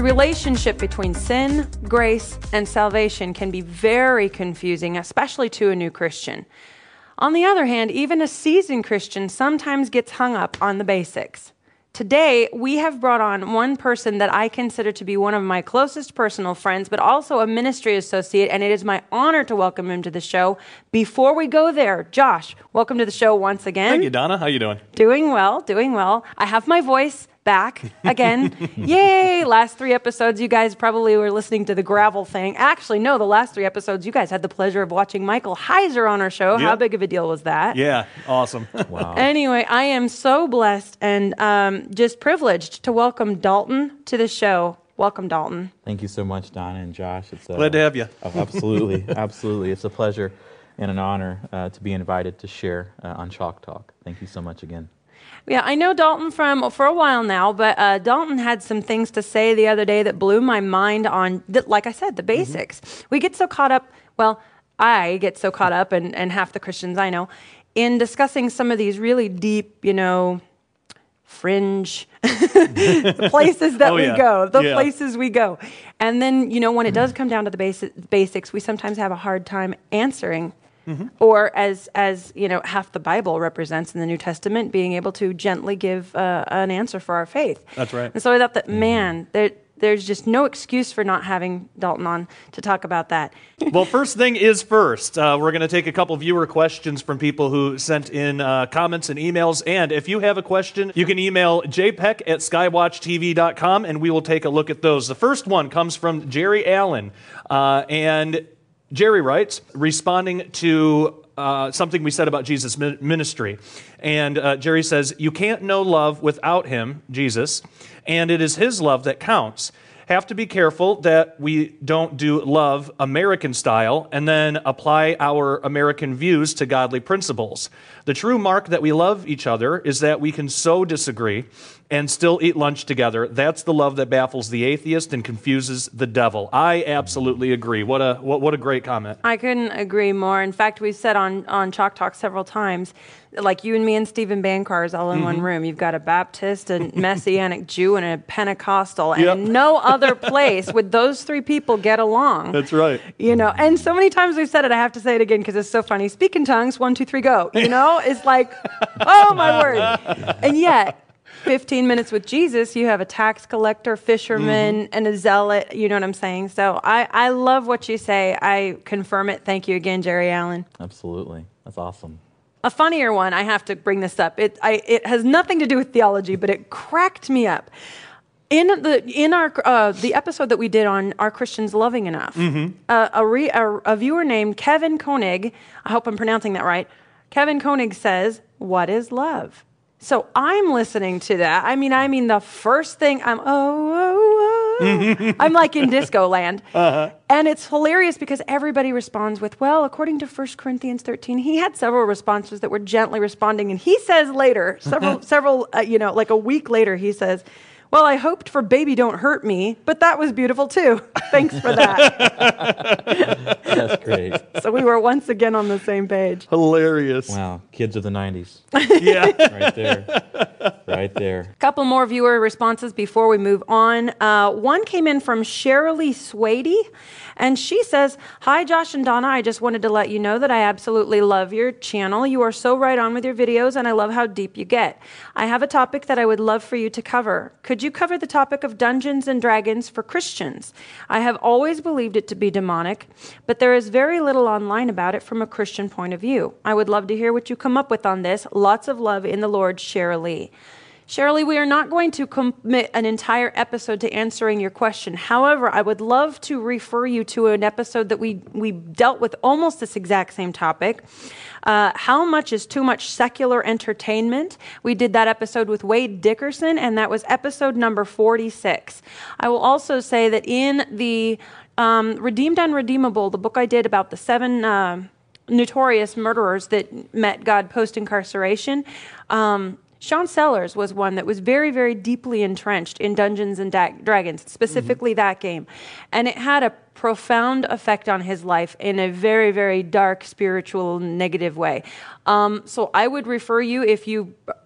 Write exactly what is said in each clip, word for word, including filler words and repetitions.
relationship between sin, grace, and salvation can be very confusing, especially to a new Christian. On the other hand, even a seasoned Christian sometimes gets hung up on the basics. Today, we have brought on one person that I consider to be one of my closest personal friends, but also a ministry associate, and it is my honor to welcome him to the show. Before we go there, Josh, welcome to the show once again. Thank you, Donna. How you doing? Doing well, doing well. I have my voice back again. Yay! Last three episodes, you guys probably were listening to the gravel thing. Actually, no, the last three episodes, you guys had the pleasure of watching Michael Heiser on our show. Yep. How big of a deal was that? Yeah, awesome. Wow. Anyway, I am so blessed and um, just privileged to welcome Dalton to the show. Welcome, Dalton. Thank you so much, Donna and Josh. It's a, Glad to have you. Oh, absolutely, absolutely. It's a pleasure and an honor uh, to be invited to share uh, on Chalk Talk. Thank you so much again. Yeah, I know Dalton from for a while now, but uh, Dalton had some things to say the other day that blew my mind on, the, like I said, the basics. Mm-hmm. We get so caught up, well, I get so caught up, and, and half the Christians I know, in discussing some of these really deep, you know, fringe places that oh, we yeah. go, the yeah. places we go. And then, you know, when it does come down to the basi- basics, we sometimes have a hard time answering. Mm-hmm. Or as, as you know, half the Bible represents in the New Testament, being able to gently give uh, an answer for our faith. That's right. And so I thought that, man, there, there's just no excuse for not having Dalton on to talk about that. Well, first thing is first. Uh, we're going to take a couple viewer questions from people who sent in uh, comments and emails. And if you have a question, you can email j peck at skywatch t v dot com, and we will take a look at those. The first one comes from Jerry Allen. Uh, and Jerry writes, responding to uh, something we said about Jesus' ministry. And uh, Jerry says, you can't know love without him, Jesus, and it is his love that counts. Have to be careful that we don't do love American style and then apply our American views to godly principles. The true mark that we love each other is that we can so disagree and still eat lunch together. That's the love that baffles the atheist and confuses the devil. I absolutely agree. What a what, what a great comment. I couldn't agree more. In fact, we've said on, on Chalk Talk several times, like you and me and Stephen Bancars all in mm-hmm. one room. You've got a Baptist, a Messianic Jew, and a Pentecostal. And yep. in no other place would those three people get along. That's right. You know, and so many times we've said it, I have to say it again because it's so funny. Speak in tongues, one, two, three, go. You know, it's like, oh my word. And yet, fifteen minutes with Jesus, you have a tax collector, fisherman, mm-hmm. and a zealot. You know what I'm saying? So I, I love what you say. I confirm it. Thank you again, Jerry Allen. Absolutely. That's awesome. A funnier one, I have to bring this up. It I, it has nothing to do with theology, but it cracked me up. In the in our uh, the episode that we did on Are Christians Loving Enough, mm-hmm. uh, a, re, a, a viewer named Kevin Koenig, I hope I'm pronouncing that right, Kevin Koenig says, what is love? So I'm listening to that. I mean, I mean, the first thing I'm, oh, oh, oh. I'm like in disco land. Uh-huh. And it's hilarious because everybody responds with, well, according to First Corinthians thirteen, he had several responses that were gently responding. And he says later, several, several, uh, you know, like a week later, he says, well, I hoped for Baby Don't Hurt Me, but that was beautiful too. Thanks for that. That's great. So we were once again on the same page. Hilarious. Wow, kids of the nineties. Yeah. Right there. Right there. A couple more viewer responses before we move on. Uh, one came in from Shirley Swady, and she says, hi, Josh and Donna. I just wanted to let you know that I absolutely love your channel. You are so right on with your videos, and I love how deep you get. I have a topic that I would love for you to cover. Could you cover the topic of Dungeons and Dragons for Christians? I have always believed it to be demonic, but there is very little online about it from a Christian point of view. I would love to hear what you come up with on this. Lots of love in the Lord, Shirley. Shirley, we are not going to commit an entire episode to answering your question. However, I would love to refer you to an episode that we, we dealt with almost this exact same topic. Uh, how much is too much secular entertainment? We did that episode with Wade Dickerson, and that was episode number forty-six. I will also say that in the um, Redeemed Unredeemable, the book I did about the seven uh, notorious murderers that met God post-incarceration, um, Sean Sellers was one that was very, very deeply entrenched in Dungeons and da- Dragons, specifically mm-hmm. that game. And it had a profound effect on his life in a very, very dark, spiritual, negative way. Um, so I would refer you, if you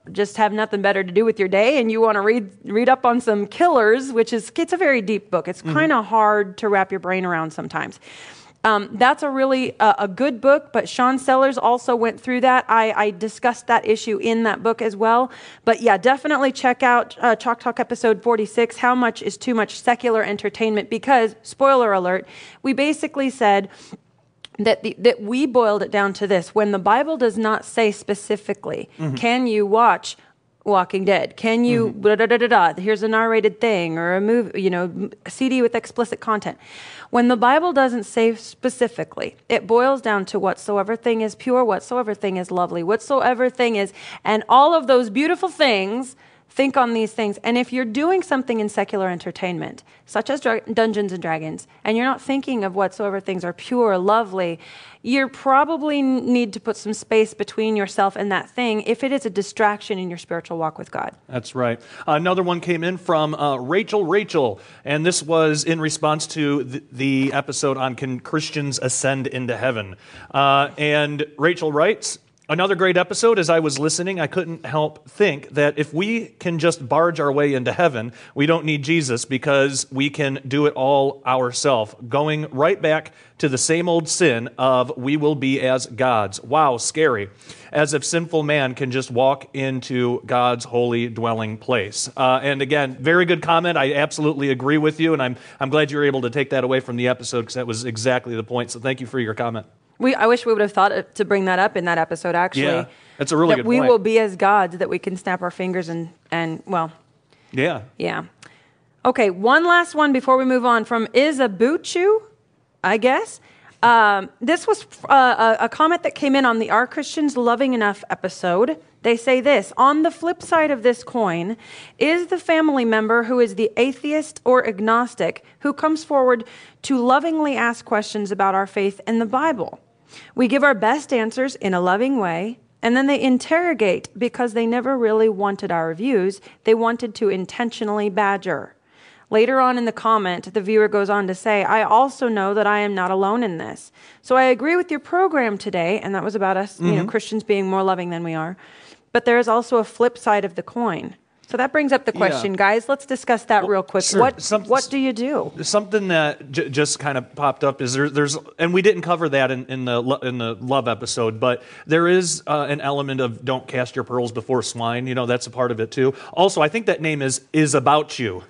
just have nothing better to do with your day and you want to read read up on some killers, which is, it's a very deep book. It's mm-hmm. kind of hard to wrap your brain around sometimes. Um, that's a really uh, a good book, but Sean Sellers also went through that. I, I discussed that issue in that book as well. But yeah, definitely check out uh, Chalk Talk episode forty-six, How Much is Too Much Secular Entertainment? Because, spoiler alert, we basically said that the, that we boiled it down to this. When the Bible does not say specifically, mm-hmm. can you watch Walking Dead? Can you, mm-hmm. da, da, da, da, da, here's a narrated thing or a movie, you know, a C D with explicit content. When the Bible doesn't say specifically, it boils down to whatsoever thing is pure, whatsoever thing is lovely, whatsoever thing is, and all of those beautiful things, think on these things. And if you're doing something in secular entertainment, such as Dra- Dungeons and Dragons, and you're not thinking of whatsoever things are pure, lovely, you probably need to put some space between yourself and that thing if it is a distraction in your spiritual walk with God. That's right. Uh, another one came in from uh, Rachel Rachel, and this was in response to the, the episode on Can Christians Ascend into Heaven? Uh, and Rachel writes, another great episode. As I was listening, I couldn't help think that if we can just barge our way into heaven, we don't need Jesus because we can do it all ourselves, going right back to the same old sin of we will be as gods. Wow, scary. As if sinful man can just walk into God's holy dwelling place. Uh, and again, very good comment. I absolutely agree with you, and I'm I'm glad you were able to take that away from the episode because that was exactly the point. So thank you for your comment. We, I wish we would have thought to bring that up in that episode, actually. Yeah, that's a really that good we point. will be as gods, that we can snap our fingers and, and well. Yeah. Yeah. Okay, one last one before we move on from Isabuchu, I guess. Um, this was uh, a, a comment that came in on the Are Christians Loving Enough episode. They say this, on the flip side of this coin, is the family member who is the atheist or agnostic who comes forward to lovingly ask questions about our faith and the Bible. We give our best answers in a loving way, and then they interrogate because they never really wanted our views. They wanted to intentionally badger. Later on in the comment, the viewer goes on to say, I also know that I am not alone in this. So I agree with your program today, and that was about us, mm-hmm. you know, Christians being more loving than we are. But there is also a flip side of the coin. So that brings up the question, yeah. guys. Let's discuss that well, real quick. Sure. What Some, what do you do? Something that j- just kind of popped up is there, there's, and we didn't cover that in, in the in the love episode, but there is uh, an element of don't cast your pearls before swine. You know, that's a part of it too. Also, I think that name is is about you.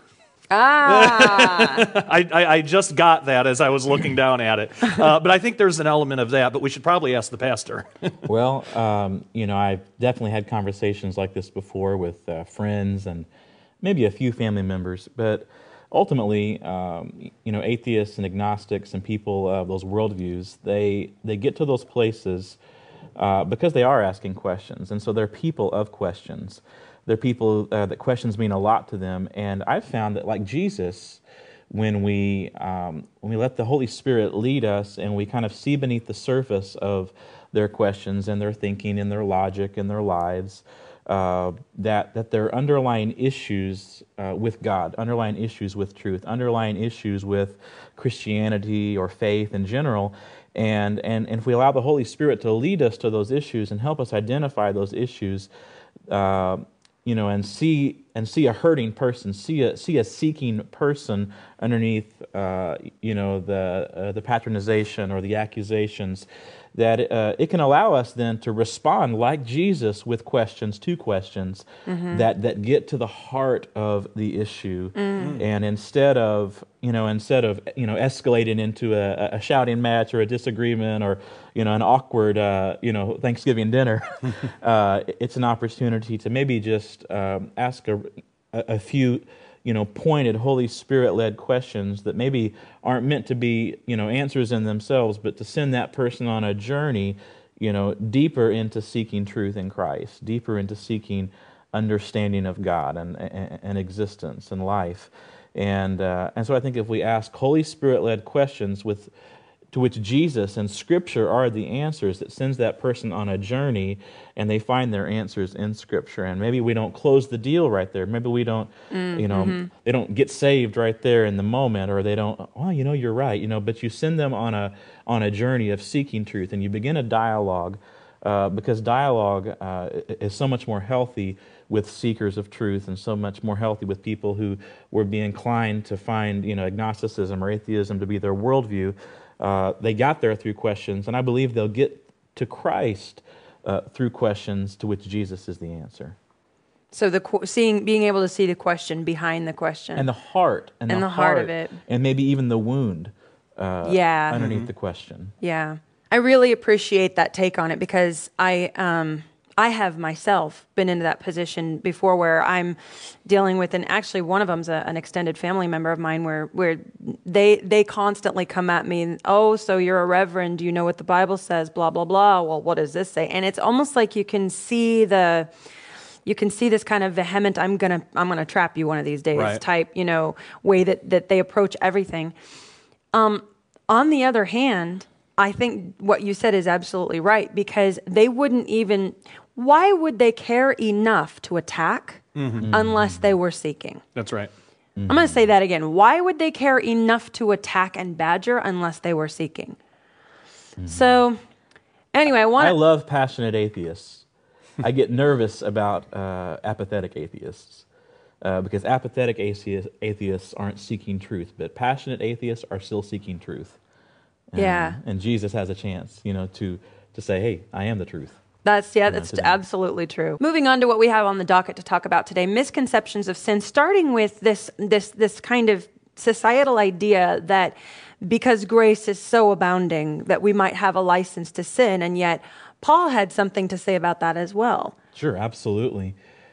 Ah. I, I, I just got that as I was looking down at it. Uh, but I think there's an element of that, but we should probably ask the pastor. Well, um, you know, I've definitely had conversations like this before with uh, friends and maybe a few family members, but ultimately, um, you know, atheists and agnostics and people of those worldviews, they, they get to those places uh, because they are asking questions, and so they're people of questions. They're people uh, that questions mean a lot to them, and I've found that, like Jesus, when we um, when we let the Holy Spirit lead us, and we kind of see beneath the surface of their questions and their thinking and their logic and their lives, uh, that that there are underlying issues uh, with God, underlying issues with truth, underlying issues with Christianity or faith in general, and and and if we allow the Holy Spirit to lead us to those issues and help us identify those issues. Uh, You know, and see and see a hurting person, see a see a seeking person underneath, uh, you know, the uh, the patronization or the accusations. That uh, it can allow us then to respond like Jesus with questions, two questions mm-hmm. that that get to the heart of the issue, mm. and instead of you know instead of you know escalating into a, a shouting match or a disagreement or you know an awkward uh, you know Thanksgiving dinner, uh, it's an opportunity to maybe just um, ask a, a few. you know, pointed Holy Spirit-led questions that maybe aren't meant to be, you know, answers in themselves, but to send that person on a journey, you know, deeper into seeking truth in Christ, deeper into seeking understanding of God and and, and existence and life, and uh, and so I think if we ask Holy Spirit-led questions with to which Jesus and Scripture are the answers, that sends that person on a journey, and they find their answers in Scripture. And maybe we don't close the deal right there. Maybe we don't, mm, you know, mm-hmm. they don't get saved right there in the moment, or they don't. Oh, you know, you're right. You know, but you send them on a on a journey of seeking truth, and you begin a dialogue uh, because dialogue uh, is so much more healthy with seekers of truth, and so much more healthy with people who would be inclined to find, you know, agnosticism or atheism to be their worldview. Uh, they got there through questions, and I believe they'll get to Christ uh, through questions to which Jesus is the answer. So the qu- seeing, being able to see the question behind the question, And the heart, and, And the, the heart heart of it. and maybe even the wound uh, Yeah. underneath Mm-hmm. the question. Yeah, I really appreciate that take on it, because I um, I have myself been into that position before, where I'm dealing with, and actually one of them's a, an extended family member of mine, where where they they constantly come at me, and, oh, so you're a reverend, do you know what the Bible says? Blah blah blah. Well, what does this say? And it's almost like you can see the. You can see this kind of vehement, I'm gonna, I'm gonna trap you one of these days Right. type, you know, way that, that they approach everything. Um, on the other hand, I think what you said is absolutely right, because they wouldn't even, why would they care enough to attack Mm-hmm. unless they were seeking? That's right. I'm going to say that again. Why would they care enough to attack and badger unless they were seeking? So, anyway, I want I to. love passionate atheists. I get nervous about uh, apathetic atheists uh, because apathetic atheists, atheists aren't seeking truth, but passionate atheists are still seeking truth. And, Yeah. And Jesus has a chance, you know, to to say, "Hey, I am the truth." That's yeah, that's today. absolutely true. Moving on to what we have on the docket to talk about today: misconceptions of sin. Starting with this this this kind of societal idea that because grace is so abounding that we might have a license to sin, and yet Paul had something to say about that as well. Sure, absolutely.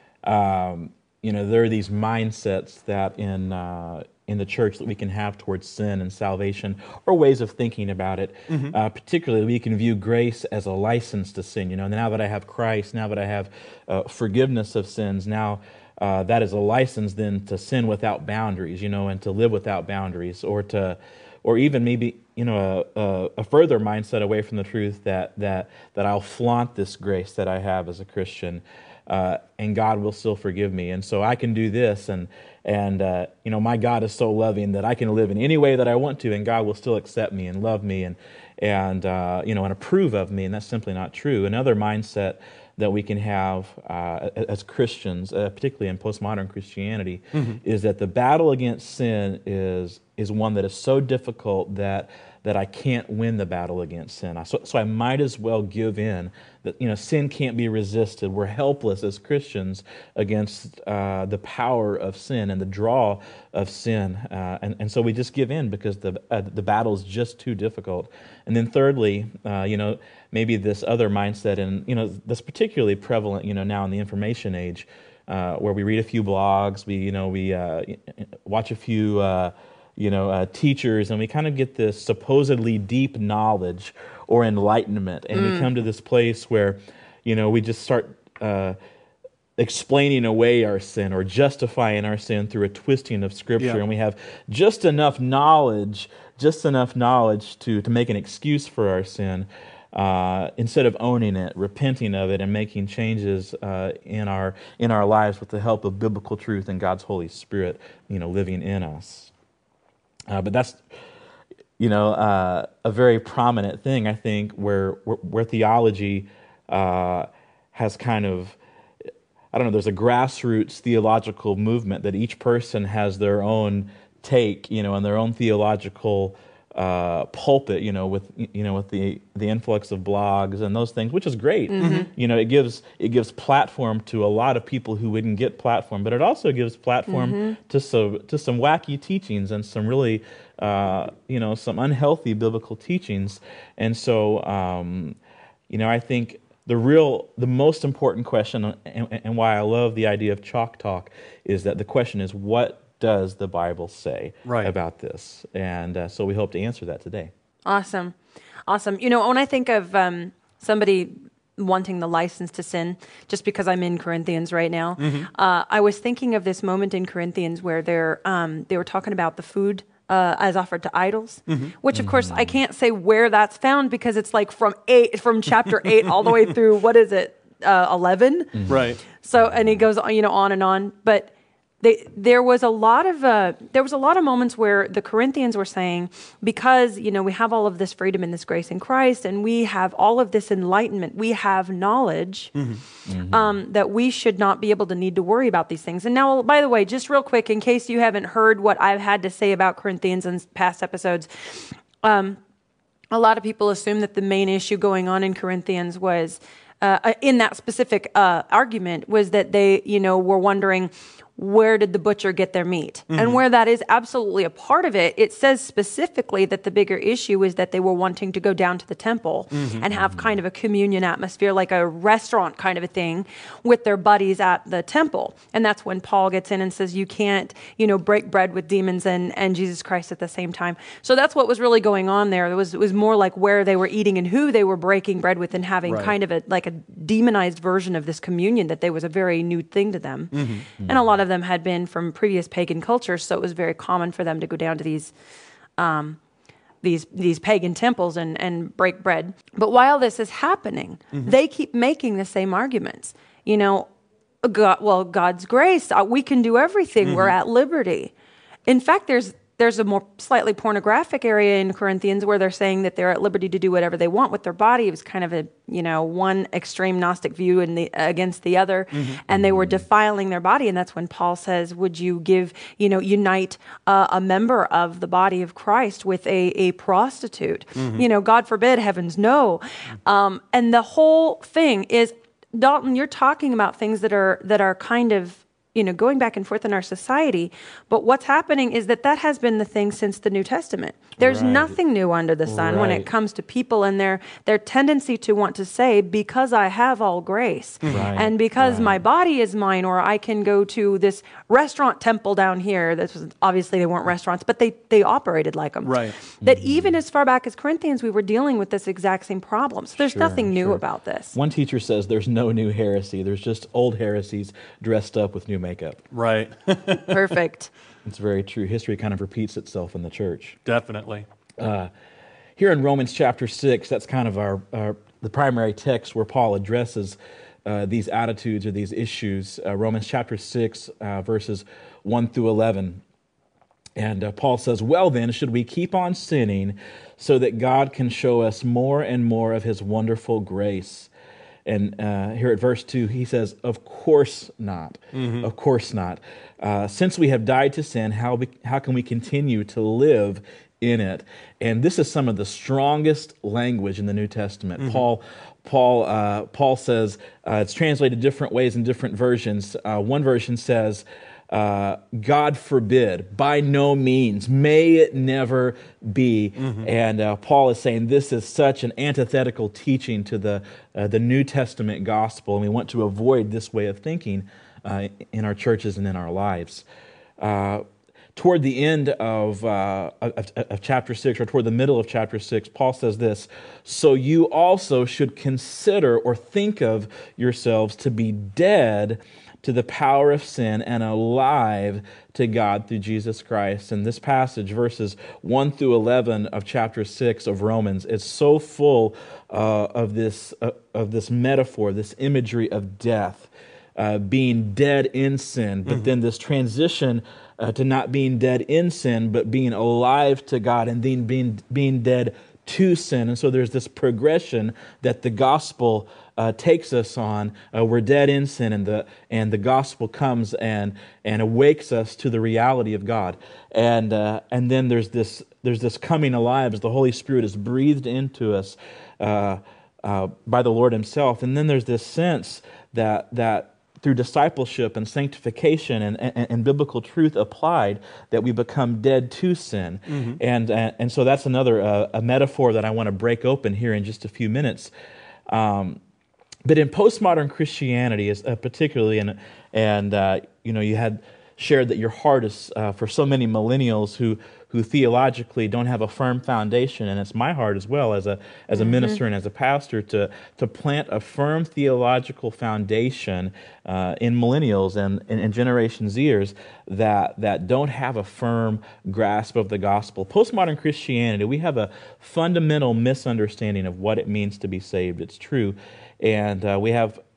Um, you know, there are these mindsets that in uh, in the church that we can have towards sin and salvation, or ways of thinking about it. Mm-hmm. Uh, particularly, we can view grace as a license to sin. You know, now that I have Christ, now that I have uh, forgiveness of sins, now uh, that is a license then to sin without boundaries. You know, and to live without boundaries, or to, or even maybe, you know, a, a, a further mindset away from the truth that that that I'll flaunt this grace that I have as a Christian, uh, and God will still forgive me, and so I can do this, and and uh, you know, my God is so loving that I can live in any way that I want to, and God will still accept me and love me, and and uh, you know, and approve of me, and that's simply not true. Another mindset that we can have uh, as Christians, uh, particularly in postmodern Christianity, mm-hmm. is that the battle against sin is is one that is so difficult that that I can't win the battle against sin. So, so I might as well give in. That, you know, sin can't be resisted. We're helpless as Christians against uh, the power of sin and the draw of sin, uh, and and so we just give in because the uh, the battle is just too difficult. And then thirdly, uh, you know, maybe this other mindset, and you know, that's particularly prevalent, you know, now in the information age, uh, where we read a few blogs, we you know we uh, watch a few. Uh, you know, uh, teachers, and we kind of get this supposedly deep knowledge or enlightenment, and mm. we come to this place where, you know, we just start uh, explaining away our sin or justifying our sin through a twisting of Scripture, yeah. and we have just enough knowledge, just enough knowledge to, to make an excuse for our sin, uh, instead of owning it, repenting of it, and making changes uh, in our in our lives with the help of biblical truth and God's Holy Spirit, you know, living in us. Uh, but that's, you know, uh, a very prominent thing, I think, where where, where theology uh, has kind of, I don't know, there's a grassroots theological movement that each person has their own take, you know, and their own theological uh, pulpit, you know, with you know with the the influx of blogs and those things, which is great. Mm-hmm. You know, it gives it gives platform to a lot of people who wouldn't get platform, but it also gives platform mm-hmm. to some to some wacky teachings and some really uh, you know some unhealthy biblical teachings. And so um, you know, I think the real the most important question, and, and why I love the idea of Chalk Talk, is that the question is, what does the Bible say right. about this? And uh, so we hope to answer that today. Awesome. Awesome. You know, when I think of um, somebody wanting the license to sin, just because I'm in Corinthians right now, mm-hmm. uh, I was thinking of this moment in Corinthians where they're, um, they were talking about the food uh, as offered to idols, mm-hmm. which, of mm-hmm. course, I can't say where that's found because it's like from eight, from chapter eight all the way through, what is it, uh, eleven? Mm-hmm. Right. So, and he goes, you know, on and on. But They, there was a lot of uh, there was a lot of moments where the Corinthians were saying, because you know we have all of this freedom and this grace in Christ, and we have all of this enlightenment, we have knowledge, mm-hmm. Mm-hmm. Um, that we should not be able to need to worry about these things. And now, by the way, just real quick, in case you haven't heard what I've had to say about Corinthians in past episodes, um, a lot of people assume that the main issue going on in Corinthians was uh, in that specific uh, argument was that they, you know, were wondering, where did the butcher get their meat? Mm-hmm. And where that is absolutely a part of it, it says specifically that the bigger issue is that they were wanting to go down to the temple mm-hmm. and have kind of a communion atmosphere, like a restaurant kind of a thing with their buddies at the temple. And that's when Paul gets in and says, you can't, you know, break bread with demons and, and Jesus Christ at the same time. So that's what was really going on there. It was, it was more like where they were eating and who they were breaking bread with and having right. kind of a, like a demonized version of this communion that they was a very new thing to them. Mm-hmm. Mm-hmm. And a lot of them had been from previous pagan cultures, so it was very common for them to go down to these um, these these pagan temples and, and break bread. But while this is happening, mm-hmm. they keep making the same arguments. You know, God, well, God's grace, uh, we can do everything. Mm-hmm. We're at liberty. In fact, there's there's a more slightly pornographic area in Corinthians where they're saying that they're at liberty to do whatever they want with their body. It was kind of a, you know, one extreme Gnostic view in the, against the other, mm-hmm. and they were defiling their body. And that's when Paul says, would you give, you know, unite uh, a member of the body of Christ with a, a prostitute? Mm-hmm. You know, God forbid, heavens no. Um, and the whole thing is, Dalton, you're talking about things that are that are kind of, you know, going back and forth in our society. But what's happening is that that has been the thing since the New Testament. There's right. nothing new under the sun right. when it comes to people and their their tendency to want to say, because I have all grace right. and because right. my body is mine, or I can go to this restaurant temple down here. This was, obviously they weren't restaurants, but they, they operated like them. Right. That Mm-hmm. even as far back as Corinthians, we were dealing with this exact same problem. So there's Sure, nothing new sure. about this. One teacher says there's no new heresy. There's just old heresies dressed up with new makeup. Right. Perfect. It's very true. History kind of repeats itself in the church. Definitely. Uh, here in Romans chapter six, that's kind of our, our the primary text where Paul addresses uh, these attitudes or these issues. Uh, Romans chapter six, uh, verses one through eleven. And uh, Paul says, well then, should we keep on sinning so that God can show us more and more of his wonderful grace? And uh, here at verse two, he says, of course not. Mm-hmm. Of course not. Uh, since we have died to sin, how, we, how can we continue to live in it? And this is some of the strongest language in the New Testament. Mm-hmm. Paul Paul, uh, Paul says, uh, it's translated different ways in different versions. Uh, one version says, Uh, God forbid, by no means, may it never be. Mm-hmm. And uh, Paul is saying this is such an antithetical teaching to the uh, the New Testament gospel, and we want to avoid this way of thinking uh, in our churches and in our lives. Uh, toward the end of, uh, of, of chapter six, or toward the middle of chapter six, Paul says this, so you also should consider or think of yourselves to be dead to the power of sin and alive to God through Jesus Christ. And this passage, verses one through eleven of chapter six of Romans, is so full uh, of this uh, of this metaphor, this imagery of death, uh, being dead in sin, but mm-hmm. then this transition uh, to not being dead in sin, but being alive to God, and then being being dead to sin. And so there's this progression that the gospel Uh, takes us on. Uh, we're dead in sin, and the and the gospel comes and and awakes us to the reality of God. And uh, and then there's this there's this coming alive as the Holy Spirit is breathed into us uh, uh, by the Lord Himself. And then there's this sense that that through discipleship and sanctification and, and, and biblical truth applied, that we become dead to sin. Mm-hmm. And, and and so that's another uh, a metaphor that I want to break open here in just a few minutes. Um, But in postmodern Christianity, uh, particularly, and and uh, you know, you had shared that your heart is uh, for so many millennials who who theologically don't have a firm foundation, and it's my heart as well as a as a mm-hmm. minister and as a pastor to to plant a firm theological foundation uh, in millennials and in Generation Zers that that don't have a firm grasp of the gospel. Postmodern Christianity, we have a fundamental misunderstanding of what it means to be saved. It's true. And uh, we have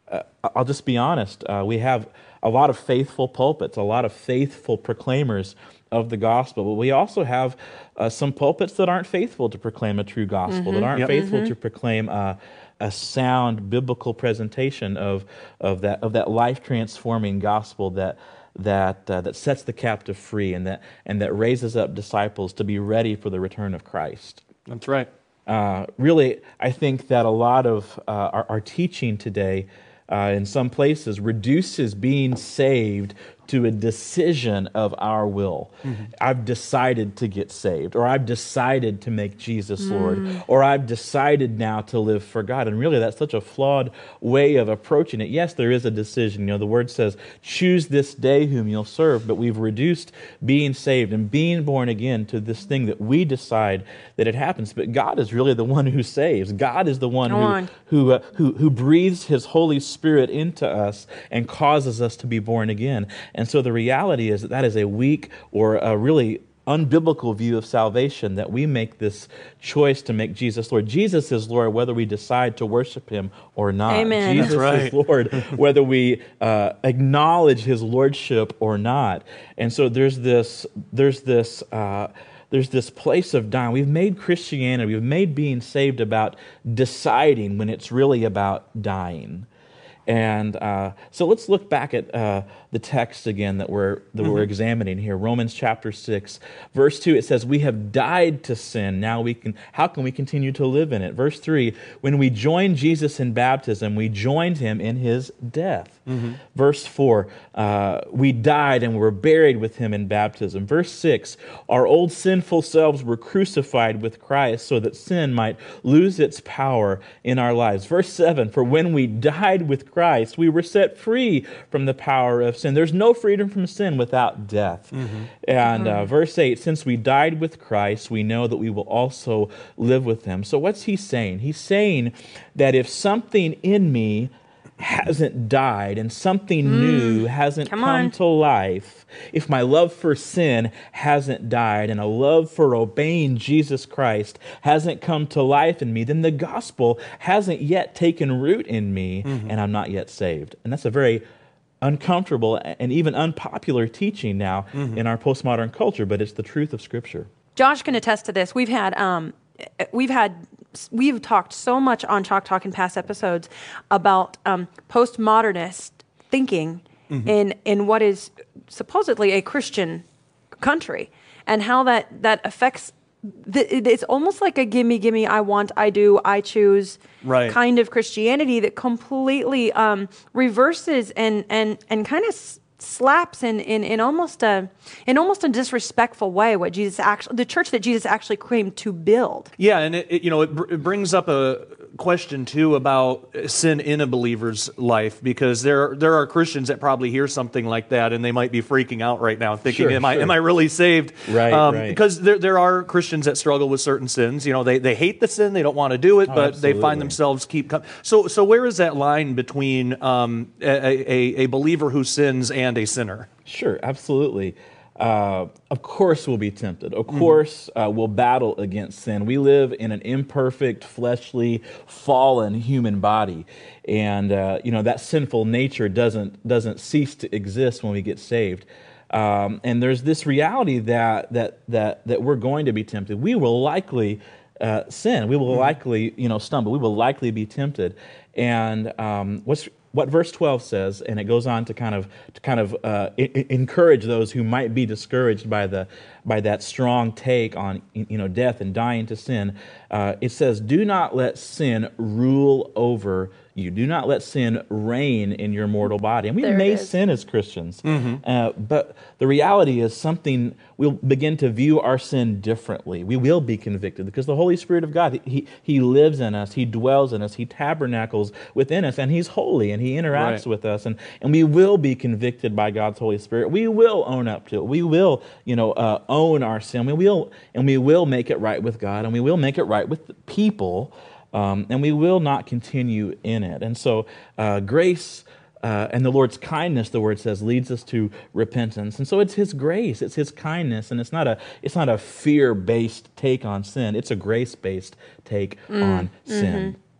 uh, I'll just be honest. Uh, we have a lot of faithful pulpits, a lot of faithful proclaimers of the gospel, but we also have uh, some pulpits that aren't faithful to proclaim a true gospel, mm-hmm. that aren't yep. faithful mm-hmm. to proclaim uh, a sound biblical presentation of of that of that life transforming gospel that that uh, that sets the captive free and that and that raises up disciples to be ready for the return of Christ. That's right. Uh, really, I think that a lot of uh, our, our teaching today, uh, in some places, reduces being saved to a decision of our will. Mm-hmm. I've decided to get saved, or I've decided to make Jesus mm. Lord, or I've decided now to live for God. And really, that's such a flawed way of approaching it. Yes, there is a decision. You know, the Word says, choose this day whom you'll serve, but we've reduced being saved and being born again to this thing that we decide that it happens. But God is really the one who saves. God is the one Go who on. who, uh, who who breathes His Holy Spirit into us and causes us to be born again. And so the reality is that that is a weak or a really unbiblical view of salvation, that we make this choice to make Jesus Lord. Jesus is Lord whether we decide to worship Him or not. Amen. Jesus That's right. is Lord whether we uh, acknowledge His Lordship or not. And so there's this, there's this, uh, there's this place of dying. We've made Christianity, we've made being saved about deciding when it's really about dying. And uh, so let's look back at uh, the text again that we're that mm-hmm. we're examining here. Romans chapter six, verse two. It says, "We have died to sin. Now we can. How can we continue to live in it?" Verse three. "When we joined Jesus in baptism, we joined Him in His death." Mm-hmm. Verse four. Uh, "We died and were buried with Him in baptism." Verse six. "Our old sinful selves were crucified with Christ, so that sin might lose its power in our lives." Verse seven. "For when we died with Christ, Christ, we were set free from the power of sin." There's no freedom from sin without death. Mm-hmm. And uh, verse eight, "Since we died with Christ, we know that we will also live with Him." So what's he saying? He's saying that if something in me hasn't died and something mm. new hasn't come, come to life, if my love for sin hasn't died and a love for obeying Jesus Christ hasn't come to life in me, then the gospel hasn't yet taken root in me mm-hmm. and I'm not yet saved. And that's a very uncomfortable and even unpopular teaching now mm-hmm. in our postmodern culture, but it's the truth of Scripture. Josh can attest to this. We've had um, we've had we've talked so much on Chalk Talk in past episodes about um, postmodernist thinking mm-hmm. in in what is supposedly a Christian country, and how that that affects. The, it's almost like a gimme, gimme, I want, I do, I choose right. kind of Christianity that completely um, reverses and and and kind of s- slaps in, in in almost a in almost a disrespectful way what Jesus actually the church that Jesus actually claimed to build. Yeah, and it, it you know it, br- it brings up a question too about sin in a believer's life, because there there are Christians that probably hear something like that and they might be freaking out right now, thinking, sure, "Am I sure. am I really saved?" Right, um, right. Because there there are Christians that struggle with certain sins. You know, they they hate the sin, they don't want to do it, oh, but absolutely. they find themselves keep com- so so where is that line between um, a, a a believer who sins and a sinner? Sure, absolutely. Uh, of course we'll be tempted. Of course uh, we'll battle against sin. We live in an imperfect, fleshly, fallen human body. And, uh, you know, that sinful nature doesn't doesn't cease to exist when we get saved. Um, and there's this reality that that that that we're going to be tempted. We will likely uh, sin. We will likely, you know, stumble. We will likely be tempted. And um, what's what verse twelve says, and it goes on to kind of to kind of uh, I- encourage those who might be discouraged by the by that strong take on, you know, death and dying to sin. Uh, it says, "Do not let sin rule over you. Do not let sin reign in your mortal body." And we There may it is. sin as Christians, mm-hmm. uh, but the reality is something, we'll begin to view our sin differently. We will be convicted because the Holy Spirit of God, He He lives in us, He dwells in us, He tabernacles within us, and He's holy, and He interacts Right. with us, and, and we will be convicted by God's Holy Spirit. We will own up to it. We will, you know, uh, own our sin. We will, and we will make it right with God, and we will make it right with the people. Um, and we will not continue in it. And so uh, grace uh, and the Lord's kindness, the Word says, leads us to repentance. And so it's His grace, it's His kindness, and it's not a it's not a fear-based take on sin. It's a grace-based take mm, on mm-hmm. sin.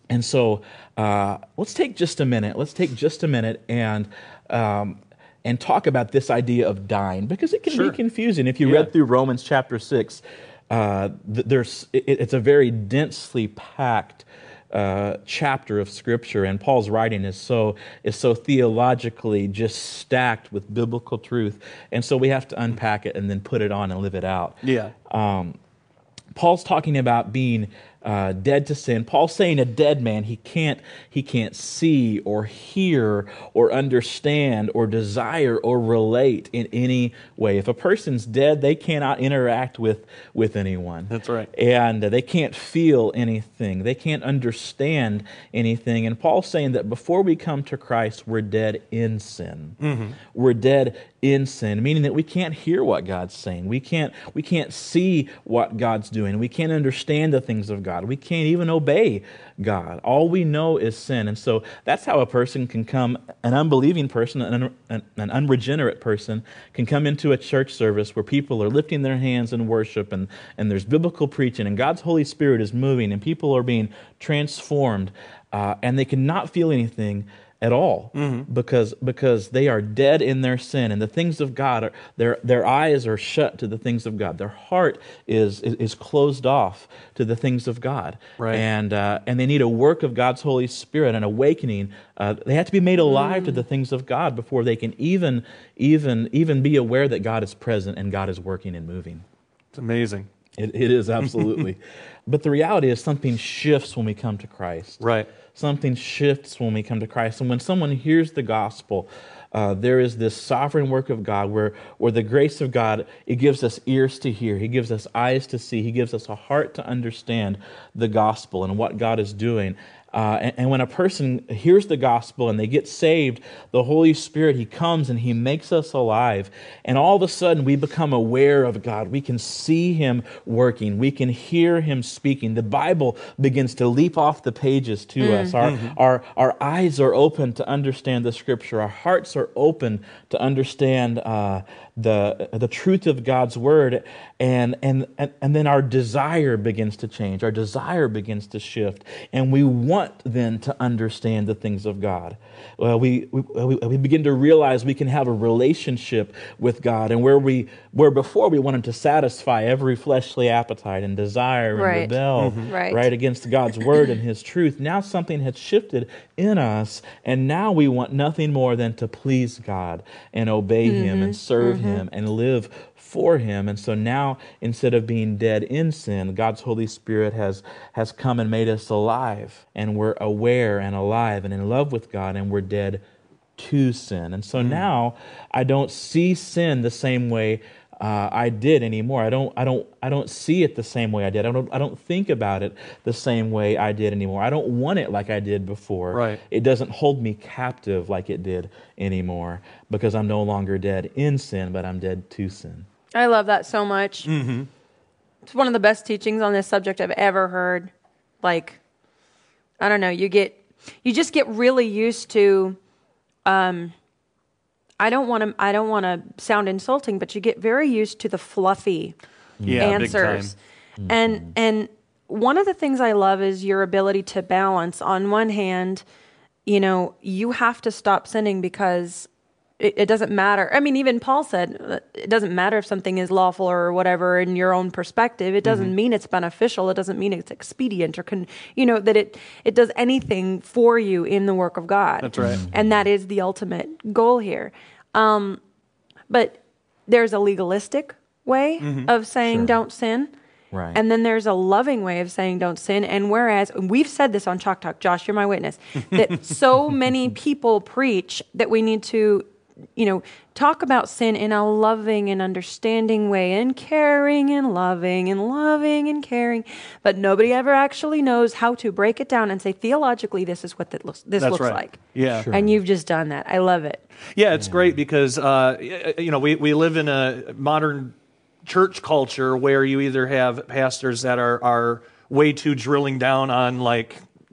And so uh, let's take just a minute. Let's take just a minute and um, and talk about this idea of dying, because it can Sure. be confusing. If you Yeah. read through Romans chapter six, uh, th- there's it, it's a very densely packed uh, chapter of Scripture, and Paul's writing is so is so theologically just stacked with biblical truth, and so we have to unpack it and then put it on and live it out. Yeah. Um, Paul's talking about being uh, dead to sin. Paul's saying a dead man, he can't he can't see or hear or understand or desire or relate in any way. If a person's dead, they cannot interact with, with anyone. That's right. And they can't feel anything. They can't understand anything. And Paul's saying that before we come to Christ, we're dead in sin. Mm-hmm. We're dead in sin, meaning that we can't hear what God's saying. We can't we can't see what God's doing. We can't understand the things of God. We can't even obey God. All we know is sin. And so that's how a person can come, an unbelieving person, an, an, an unregenerate person, can come into a church service where people are lifting their hands in worship, and, and there's biblical preaching, and God's Holy Spirit is moving, and people are being transformed, uh, and they cannot feel anything at all, mm-hmm. because because they are dead in their sin, and the things of God are their their eyes are shut to the things of God. Their heart is is, is closed off to the things of God, right. and uh, and they need a work of God's Holy Spirit, an awakening. Uh, they have to be made alive mm. to the things of God before they can even even even be aware that God is present and God is working and moving. It's amazing. It, it is, absolutely. But the reality is something shifts when we come to Christ. Right. Something shifts when we come to Christ. And when someone hears the gospel, uh, there is this sovereign work of God where, where the grace of God, it gives us ears to hear. He gives us eyes to see. He gives us a heart to understand the gospel and what God is doing. Uh, and, and when a person hears the gospel and they get saved, the Holy Spirit, He comes and He makes us alive. And all of a sudden, we become aware of God. We can see Him working. We can hear Him speaking. The Bible begins to leap off the pages to mm. us. Our, mm-hmm. our, our eyes are open to understand the Scripture. Our hearts are open to understand uh, the the truth of God's Word. And, and, and then our desire begins to change. Our desire begins to shift. And we want then to understand the things of God. Well, we, we we begin to realize we can have a relationship with God, and where we where before we wanted to satisfy every fleshly appetite and desire and right. rebel mm-hmm. right. right against God's Word and His truth. Now something has shifted in us, and now we want nothing more than to please God and obey mm-hmm. Him and serve mm-hmm. Him and live for Him. And so now, instead of being dead in sin, God's Holy Spirit has has come and made us alive, and we're aware and alive and in love with God, and we're dead to sin. And so mm. now I don't see sin the same way uh, I did anymore. I don't I don't I don't see it the same way I did. I don't I don't think about it the same way I did anymore. I don't want it like I did before. Right. It doesn't hold me captive like it did anymore, because I'm no longer dead in sin, but I'm dead to sin. I love that so much. Mm-hmm. It's one of the best teachings on this subject I've ever heard. Like, I don't know, you get, you just get really used to, um, I don't want to, I don't want to sound insulting, but you get very used to the fluffy yeah, answers. Big time. And, and one of the things I love is your ability to balance. On one hand, you know, you have to stop sinning because It, it doesn't matter. I mean, even Paul said it doesn't matter if something is lawful or whatever in your own perspective. It doesn't mm-hmm. mean it's beneficial. It doesn't mean it's expedient or, con, you know, that it, it does anything for you in the work of God. That's right. And that is the ultimate goal here. Um, but there's a legalistic way mm-hmm. of saying sure. don't sin. Right. And then there's a loving way of saying don't sin. And whereas we've said this on Chalk Talk, Josh, you're my witness, that so many people preach that we need to, you know, talk about sin in a loving and understanding way, and caring and loving and loving and caring, but nobody ever actually knows how to break it down and say theologically this is what that looks, this That's looks right. like. Yeah, sure. And you've just done that. I love it. Yeah, it's yeah. great because uh, you know we we live in a modern church culture where you either have pastors that are are way too drilling down on like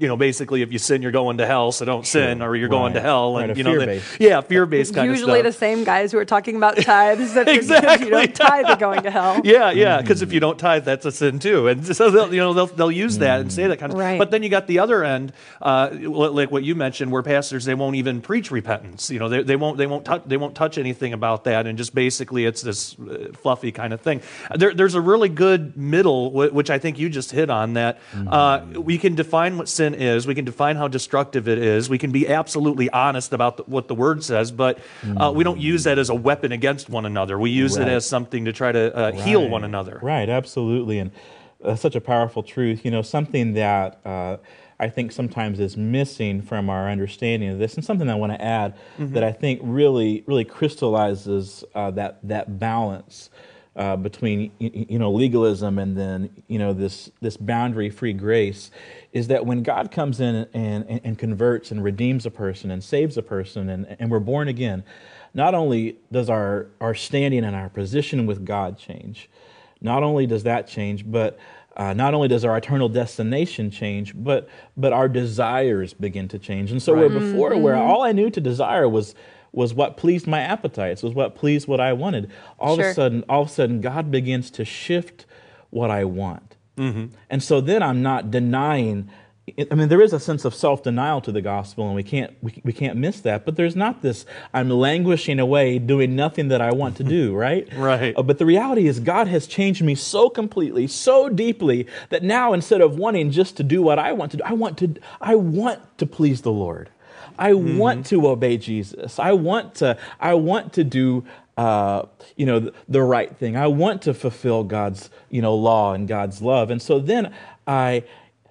you know, basically if you sin, you're going to hell, so don't sin, or you're going to Right. hell. Right, And, a you know, the- fear-based. yeah, fear-based kind Usually of the stuff. same guys who are talking about tithes that Exactly. if you don't tithe, you're going to hell. Yeah, yeah, because if you don't tithe, that's a sin too, and so they'll, you know, they'll they'll use that and say that kind of. Right. But then you got the other end, uh, like what you mentioned, where pastors they won't even preach repentance. You know, they, they won't they won't touch they won't touch anything about that, and just basically it's this uh, fluffy kind of thing. There, there's a really good middle, wh- which I think you just hit on. That uh, we can define what sin is, we can define how destructive it is, we can be absolutely honest about the, what the Word says, but uh, we don't use that as a weapon against one another. We use Right. it as something to try to uh, heal Right. one another. Right, absolutely. And uh, such a powerful truth. You know, something that uh, I think sometimes is missing from our understanding of this, and something I want to add Mm-hmm. that I think really, really crystallizes uh, that that balance uh, between y- you know legalism and then you know this this boundary-free grace, is that when God comes in and, and, and converts and redeems a person and saves a person and, and we're born again, not only does our, our standing and our position with God change, not only does that change, but uh, not only does our eternal destination change, but but our desires begin to change. And so where before, where all I knew to desire was was what pleased my appetites, was what pleased what I wanted, all Sure. of a sudden, all of a sudden, God begins to shift what I want. And so then I'm not denying. I mean, there is a sense of self-denial to the gospel, and we can't we, we can't miss that. But there's not this I'm languishing away, doing nothing that I want to do, right? Right. Uh, but the reality is, God has changed me so completely, so deeply, that now instead of wanting just to do what I want to do, I want to I want to please the Lord. I want to obey Jesus. I want to I want to do uh, you know the, the right thing. I want to fulfill God's you know law and God's love. And so then I.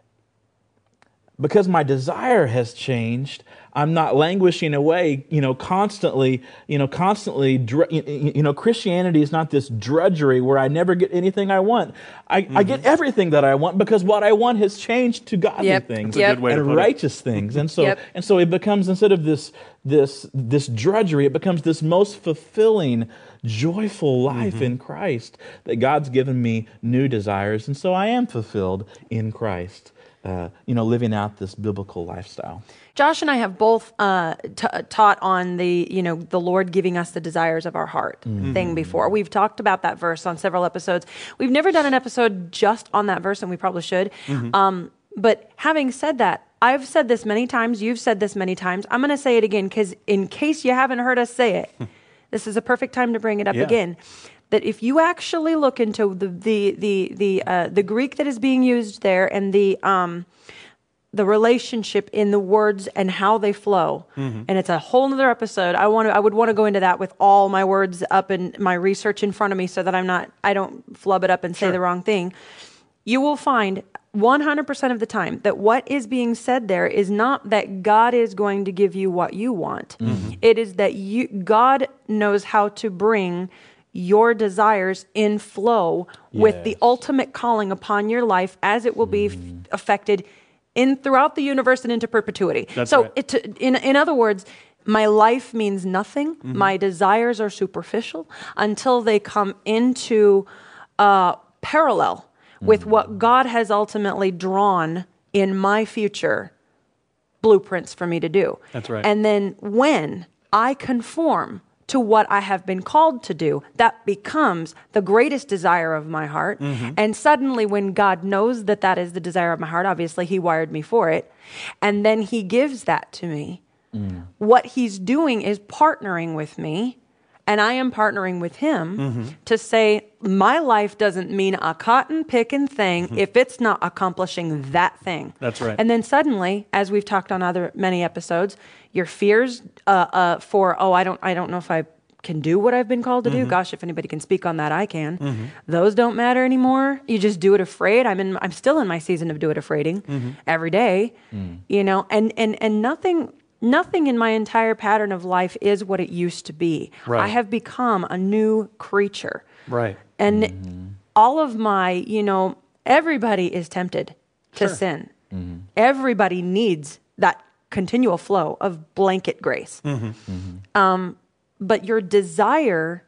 Because my desire has changed, I'm not languishing away, you know, constantly, you know, constantly, dr- you know, Christianity is not this drudgery where I never get anything I want. I, I get everything that I want because what I want has changed to godly Yep. things That's a Yep. good way to and put it. righteous things. And so, Yep. and so it becomes, instead of this, this, this drudgery, it becomes this most fulfilling, joyful life in Christ, that God's given me new desires. And so I am fulfilled in Christ. Uh, you know, living out this biblical lifestyle. Josh and I have both uh, t- taught on the, you know, the Lord giving us the desires of our heart thing before. We've talked about that verse on several episodes. We've never done an episode just on that verse, and we probably should. Um, but having said that, I've said this many times. You've said this many times. I'm going to say it again because in case you haven't heard us say it, this is a perfect time to bring it up Yeah. again. That if you actually look into the the the the uh, the Greek that is being used there and the um, the relationship in the words and how they flow, and it's a whole nother episode. I want to I would want to go into that with all my words up and my research in front of me so that I'm not I don't flub it up and say the wrong thing. You will find one hundred percent of the time that what is being said there is not that God is going to give you what you want. It is that you God knows how to bring your desires in flow with the Yes. ultimate calling upon your life as it will be f- affected in throughout the universe and into perpetuity. That's so right. it, in, in other words, my life means nothing. My desires are superficial until they come into uh, parallel with what God has ultimately drawn in my future blueprints for me to do. That's right. And then when I conform to what I have been called to do, that becomes the greatest desire of my heart. And suddenly when God knows that that is the desire of my heart, obviously he wired me for it, and then he gives that to me, what he's doing is partnering with me, and I am partnering with him to say, my life doesn't mean a cotton picking thing if it's not accomplishing that thing. That's right. And then suddenly, as we've talked on other many episodes, your fears uh, uh, for, oh, I don't, I don't know if I can do what I've been called to do. Gosh, if anybody can speak on that, I can. Those don't matter anymore. You just do it afraid. I'm in. I'm still in my season of do it afraiding every day. You know, and and and nothing. Nothing in my entire pattern of life is what it used to be. Right. I have become a new creature. Right. And all of my, you know, everybody is tempted to sin. Everybody needs that continual flow of blanket grace. Um, but your desire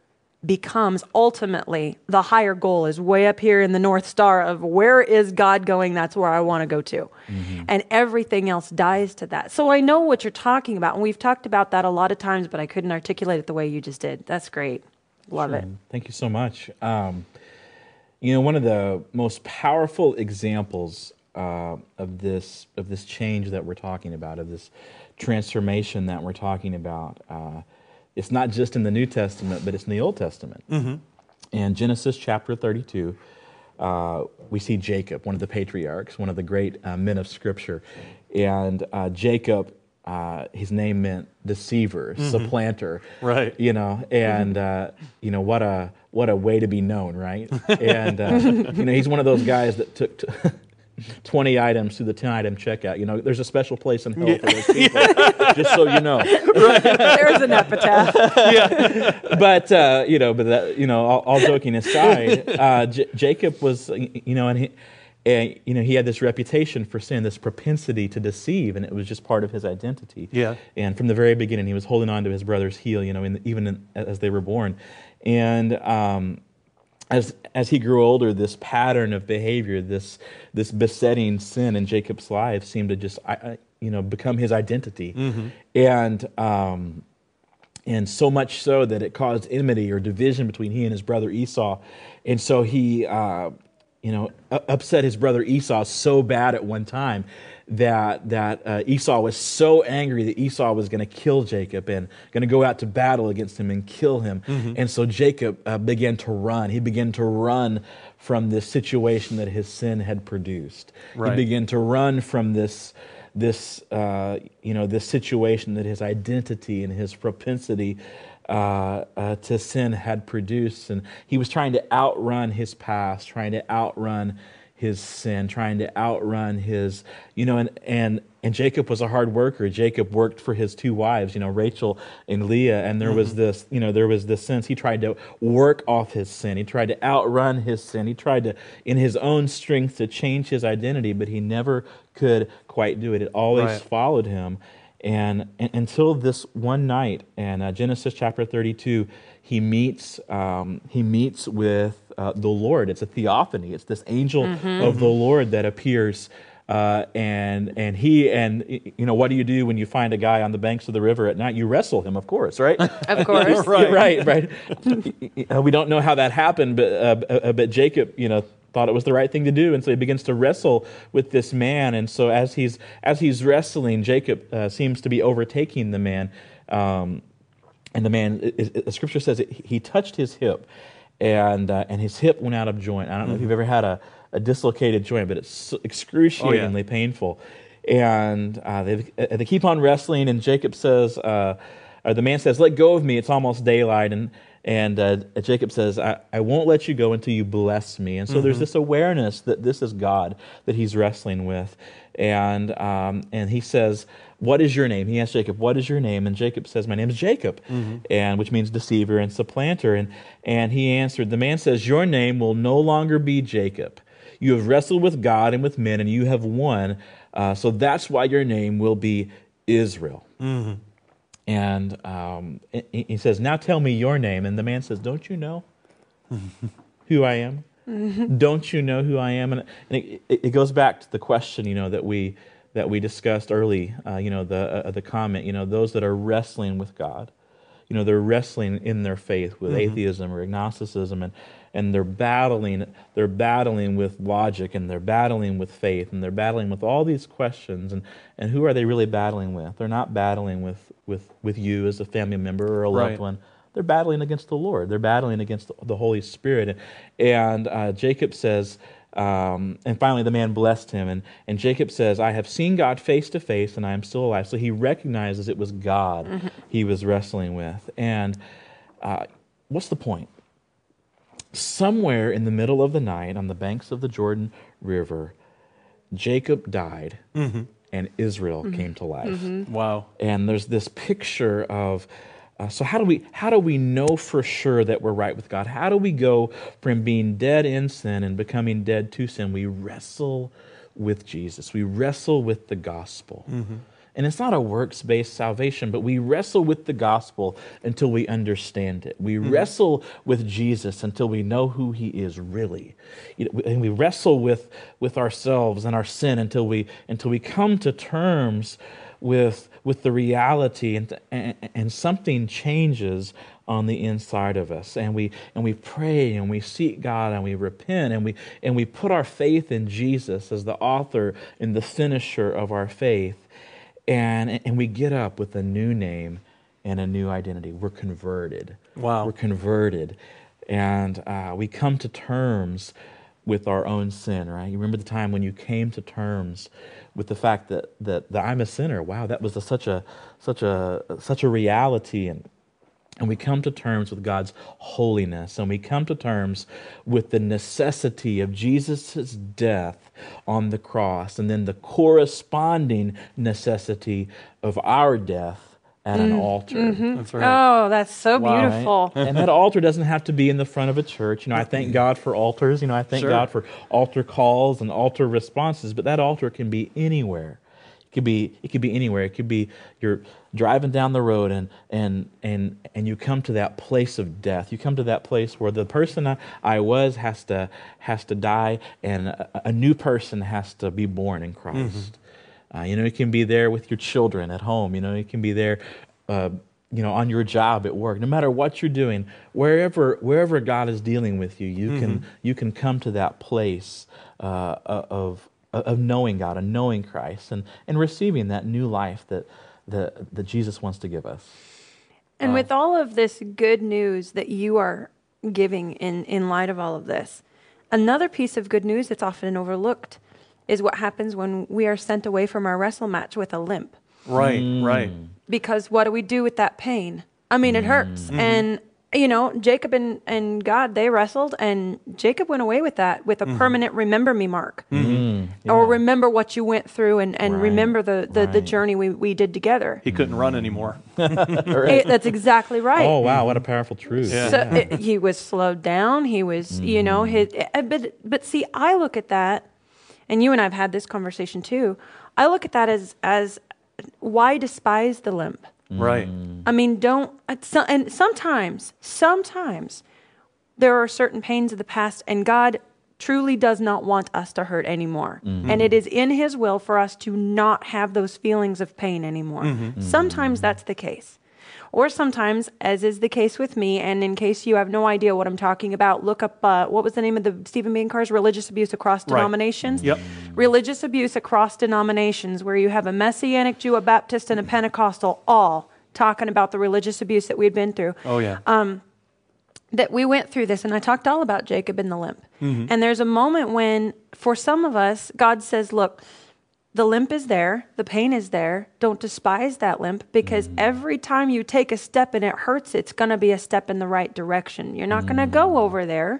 becomes ultimately the higher goal is way up here in the North Star of where is God going? That's where I want to go to. Mm-hmm. And everything else dies to that. So I know what you're talking about. And we've talked about that a lot of times, but I couldn't articulate it the way you just did. That's great. Love Sure. it. Thank you so much. Um, you know, one of the most powerful examples uh, of this of this change that we're talking about, of this transformation that we're talking about, uh, it's not just in the New Testament, but it's in the Old Testament. Mm-hmm. In Genesis chapter thirty-two, uh, we see Jacob, one of the patriarchs, one of the great uh, men of Scripture. And uh, Jacob, uh, his name meant deceiver, mm-hmm. supplanter. Right. You know, and, uh, you know, what a what a way to be known, right? And, uh, you know, he's one of those guys that took... T- twenty items to the ten item checkout. You know, there's a special place in hell yeah. for those people, just so you know. Right. There's an epitaph. Yeah. But, uh, you know, but that, you know, all, all joking aside, uh, J- Jacob was, you know, and he, and, you know, he had this reputation for sin, this propensity to deceive, and it was just part of his identity. Yeah. And from the very beginning, he was holding on to his brother's heel, you know, in, even in, as they were born. And, um, As as he grew older, this pattern of behavior, this this besetting sin in Jacob's life seemed to just, you know, become his identity, mm-hmm. and um, and so much so that it caused enmity or division between he and his brother Esau, and so he, uh, you know, upset his brother Esau so bad at one time that that uh, Esau was so angry that Esau was going to kill Jacob and going to go out to battle against him and kill him. Mm-hmm. And so Jacob uh, began to run. He began to run from this situation that his sin had produced. Right. He began to run from this this uh, you know this situation that his identity and his propensity Uh, uh, to sin had produced, and he was trying to outrun his past, trying to outrun his sin, trying to outrun his, you know, and and and Jacob was a hard worker. Jacob worked for his two wives, you know, Rachel and Leah, and there mm-hmm. was this, you know, there was this sense he tried to work off his sin. He tried to outrun his sin. He tried to, in his own strength, to change his identity, but he never could quite do it. It always right. followed him. And, and until this one night, in uh, Genesis chapter thirty-two, he meets um, he meets with uh, the Lord. It's a theophany. It's this angel mm-hmm. of the Lord that appears, uh, and and he and you know what do you do when you find a guy on the banks of the river at night? You wrestle him, of course, right? Of course, right, right, right. We don't know how that happened, but uh, but Jacob, you know, thought it was the right thing to do, and so he begins to wrestle with this man. And so as he's as he's wrestling, Jacob uh, seems to be overtaking the man, um, and the man, it, it, the scripture says it, he touched his hip, and uh, and his hip went out of joint. I don't know mm-hmm. if you've ever had a, a dislocated joint, but it's excruciatingly oh, yeah. painful. And uh, they they keep on wrestling, and Jacob says, uh, or the man says, "Let go of me. It's almost daylight." And And uh, Jacob says, I, I won't let you go until you bless me. And so mm-hmm. there's this awareness that this is God that he's wrestling with. And um, and he says, what is your name? He asks Jacob, what is your name? And Jacob says, my name is Jacob, mm-hmm. and which means deceiver and supplanter. And, and he answered, the man says, your name will no longer be Jacob. You have wrestled with God and with men, and you have won. Uh, so that's why your name will be Israel. Mm-hmm. And um, he says, now tell me your name. And the man says, don't you know who I am? Mm-hmm. Don't you know who I am? And, and it, it goes back to the question, you know, that we that we discussed early, uh, you know, the uh, the comment, you know, those that are wrestling with God, you know, they're wrestling in their faith with mm-hmm. atheism or agnosticism, and and they're battling, they're battling with logic, and they're battling with faith, and they're battling with all these questions. And, and who are they really battling with? They're not battling with, with, with you as a family member or a loved right. one. They're battling against the Lord. They're battling against the Holy Spirit. And uh, Jacob says, um, and finally the man blessed him. And, and Jacob says, I have seen God face to face, and I am still alive. So he recognizes it was God mm-hmm. he was wrestling with. And uh, what's the point? Somewhere in the middle of the night on the banks of the Jordan River, Jacob died mm-hmm. and Israel mm-hmm. came to life. Mm-hmm. Wow. And there's this picture of, uh, so how do we how do we know for sure that we're right with God? How do we go from being dead in sin and becoming dead to sin? We wrestle with Jesus. We wrestle with the gospel. Mm-hmm. And it's not a works-based salvation, but we wrestle with the gospel until we understand it. We mm-hmm. wrestle with Jesus until we know who he is really. And we wrestle with, with ourselves and our sin until we until we come to terms with, with the reality, and, and, and something changes on the inside of us. And we and we pray and we seek God and we repent and we and we put our faith in Jesus as the author and the finisher of our faith. And, and we get up with a new name and a new identity. We're converted. Wow. We're converted. And uh, we come to terms with our own sin, right? You remember the time when you came to terms with the fact that that, that I'm a sinner. Wow, that was a, such a such a such a reality. And and we come to terms with God's holiness, and we come to terms with the necessity of Jesus' death on the cross, and then the corresponding necessity of our death at mm, an altar. Mm-hmm. That's right. Oh, that's so wow. beautiful. Right? And that altar doesn't have to be in the front of a church. You know, I thank God for altars. You know, I thank sure. God for altar calls and altar responses, but that altar can be anywhere. It could be it could be anywhere. It could be you're driving down the road and and and and you come to that place of death. You come to that place where the person I, I was has to has to die, and a, a new person has to be born in Christ. Mm-hmm. Uh, you know, you can be there with your children at home. You know, you can be there, uh, you know, on your job at work. No matter what you're doing, wherever wherever God is dealing with you, you mm-hmm. can you can come to that place uh, of of knowing God and knowing Christ and, and receiving that new life that, that that Jesus wants to give us. And uh, with all of this good news that you are giving in, in light of all of this, another piece of good news that's often overlooked is what happens when we are sent away from our wrestle match with a limp. Right, mm. right. Because what do we do with that pain? I mean, it hurts. Mm-hmm. And you know, Jacob and, and God, they wrestled, and Jacob went away with that, with a mm-hmm. permanent remember me mark. Mm-hmm. Yeah. Or remember what you went through, and, and right. remember the, the, right. the journey we, we did together. He couldn't run anymore. right. It, that's exactly right. Oh, wow, what a powerful truth. Yeah. So yeah. it, he was slowed down. He was, mm-hmm. you know, his, but, but see, I look at that, and you and I have had this conversation too. I look at that as, as why despise the limp? Right. I mean, don't, and sometimes, sometimes there are certain pains of the past, and God truly does not want us to hurt anymore. Mm-hmm. And it is in his will for us to not have those feelings of pain anymore. Mm-hmm. Sometimes that's the case. Or sometimes, as is the case with me, and in case you have no idea what I'm talking about, look up, uh, what was the name of the Stephen Bancar's Religious Abuse Across Right. Denominations? Yep. Religious Abuse Across Denominations, where you have a Messianic Jew, a Baptist, and a Pentecostal all talking about the religious abuse that we'd been through. Oh, yeah. Um, that we went through this, and I talked all about Jacob and the limp. Mm-hmm. And there's a moment when, for some of us, God says, look, the limp is there, the pain is there. Don't despise that limp, because mm. every time you take a step and it hurts, it's going to be a step in the right direction. You're not mm. going to go over there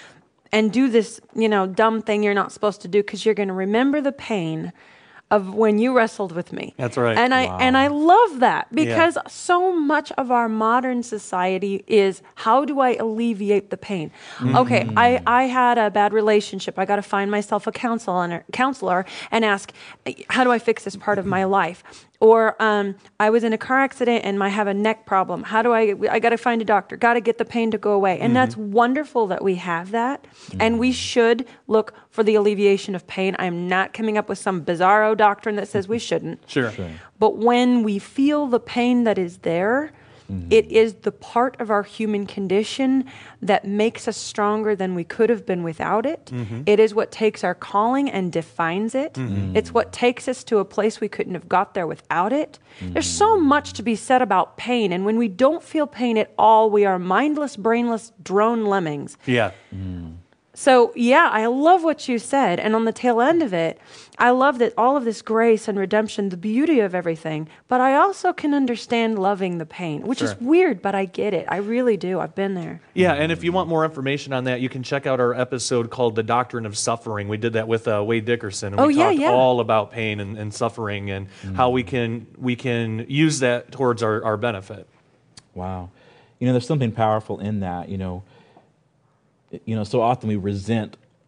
and do this, you know, dumb thing you're not supposed to do, because you're going to remember the pain of when you wrestled with me. That's right. And I Wow. and I love that, because Yeah. so much of our modern society is, how do I alleviate the pain? Mm-hmm. Okay, I, I had a bad relationship. I got to find myself a counselor, counselor and ask, how do I fix this part of my life? Or um, I was in a car accident and I have a neck problem. How do I, I got to find a doctor, got to get the pain to go away. And mm-hmm. that's wonderful that we have that. Mm-hmm. And we should look for the alleviation of pain. I'm not coming up with some bizarro doctrine that says we shouldn't. Sure. Sure. But when we feel the pain that is there, mm-hmm. it is the part of our human condition that makes us stronger than we could have been without it. Mm-hmm. It is what takes our calling and defines it. Mm-hmm. It's what takes us to a place we couldn't have got there without it. Mm-hmm. There's so much to be said about pain. And when we don't feel pain at all, we are mindless, brainless drone lemmings. Yeah. Mm. So, yeah, I love what you said. And on the tail end of it, I love that all of this grace and redemption, the beauty of everything. But I also can understand loving the pain, which Sure. is weird, but I get it. I really do. I've been there. Yeah, and if you want more information on that, you can check out our episode called The Doctrine of Suffering. We did that with uh, Wade Dickerson, and Oh, we yeah, talked yeah. all about pain and, and suffering and mm. how we can we can use that towards our, our benefit. Wow. You know, there's something powerful in that, you know. You know, so often we resent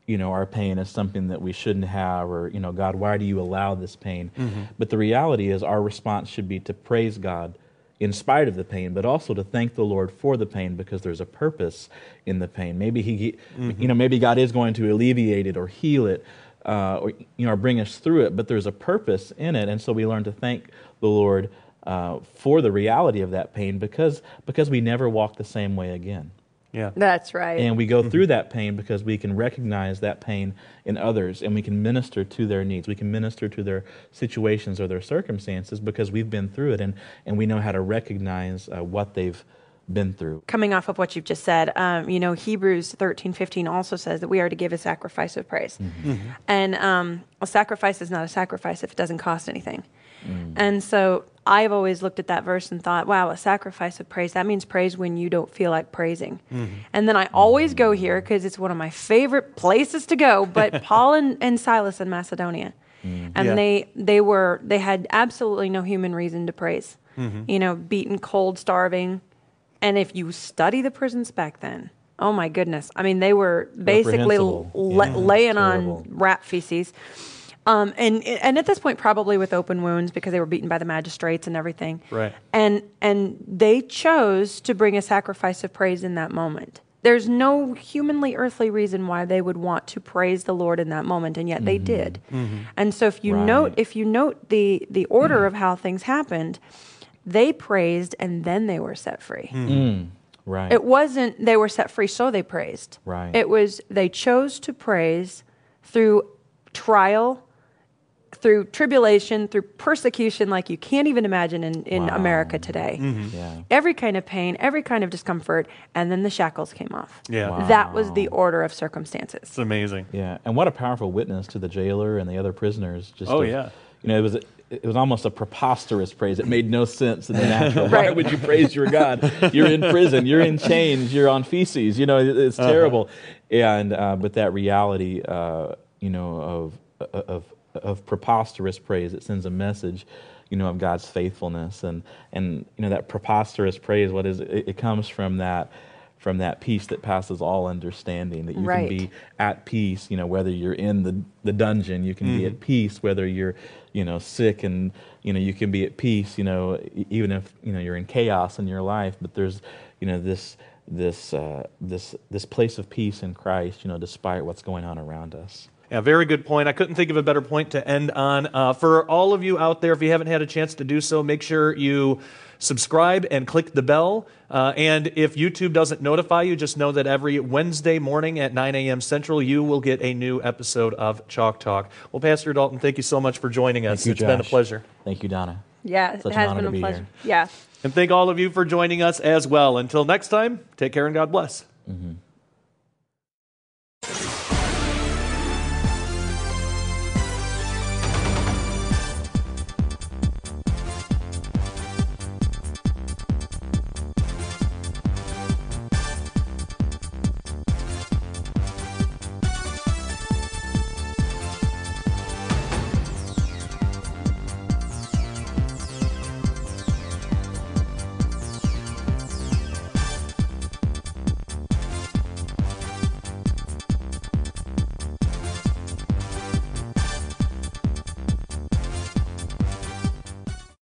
you know, our pain as something that we shouldn't have, or, you know, God, why do you allow this pain? Mm-hmm. But the reality is our response should be to praise God in spite of the pain, but also to thank the Lord for the pain, because there's a purpose in the pain. Maybe he, mm-hmm. you know, maybe God is going to alleviate it or heal it, uh, or, you know, or bring us through it, but there's a purpose in it. And so we learn to thank the Lord uh, for the reality of that pain, because because we never walk the same way again. Yeah, that's right. And we go mm-hmm. through that pain because we can recognize that pain in others, and we can minister to their needs. We can minister to their situations or their circumstances because we've been through it, and, and we know how to recognize uh, what they've been through. Coming off of what you've just said, um, you know, Hebrews thirteen fifteen also says that we are to give a sacrifice of praise. Mm-hmm. Mm-hmm. And um, a sacrifice is not a sacrifice if it doesn't cost anything. Mm. And so I've always looked at that verse and thought, wow, a sacrifice of praise, that means praise when you don't feel like praising. Mm-hmm. And then I always go here because it's one of my favorite places to go, but Paul and, and Silas in Macedonia. Mm. And yeah. they they were they had absolutely no human reason to praise. Mm-hmm. You know, beaten, cold, starving. And if you study the prisons back then, oh my goodness. I mean, they were basically l- yeah, laying on rat feces. Um, and and at this point, probably with open wounds because they were beaten by the magistrates and everything. Right. And and they chose to bring a sacrifice of praise in that moment. There's no humanly, earthly reason why they would want to praise the Lord in that moment, and yet mm-hmm. they did. Mm-hmm. And so, if you right. note, if you note the the order mm-hmm. of how things happened, they praised and then they were set free. Mm-hmm. Right. It wasn't they were set free, so they praised. Right. It was they chose to praise through trial, through tribulation, through persecution like you can't even imagine in, in wow. America today. Mm-hmm. Yeah. Every kind of pain, every kind of discomfort, and then the shackles came off. Yeah. Wow. That was the order of circumstances. It's amazing. Yeah, and what a powerful witness to the jailer and the other prisoners. Just oh, of, yeah. You know, it was it was almost a preposterous praise. It made no sense in the natural. Right. Why would you praise your God? You're in prison. You're in chains. You're on feces. You know, it, it's uh-huh. terrible. And uh, but that reality, uh, you know, of of of preposterous praise, it sends a message, you know, of God's faithfulness, and and you know that preposterous praise. What is it? It comes from that from that peace that passes all understanding. That you right. can be at peace, you know, whether you're in the the dungeon, you can mm. be at peace. Whether you're, you know, sick, and you know you can be at peace. You know, even if you know you're in chaos in your life, but there's, you know, this this uh, this this place of peace in Christ. You know, despite what's going on around us. Yeah, very good point. I couldn't think of a better point to end on. Uh, for all of you out there, if you haven't had a chance to do so, make sure you subscribe and click the bell. Uh, and if YouTube doesn't notify you, just know that every Wednesday morning at nine a.m. Central, you will get a new episode of Chalk Talk. Well, Pastor Dalton, thank you so much for joining us. Thank you, it's Josh. been a pleasure. Thank you, Donna. Yeah, Such it has an honor been a to be pleasure. here. Yeah. And thank all of you for joining us as well. Until next time, take care and God bless. Mm-hmm.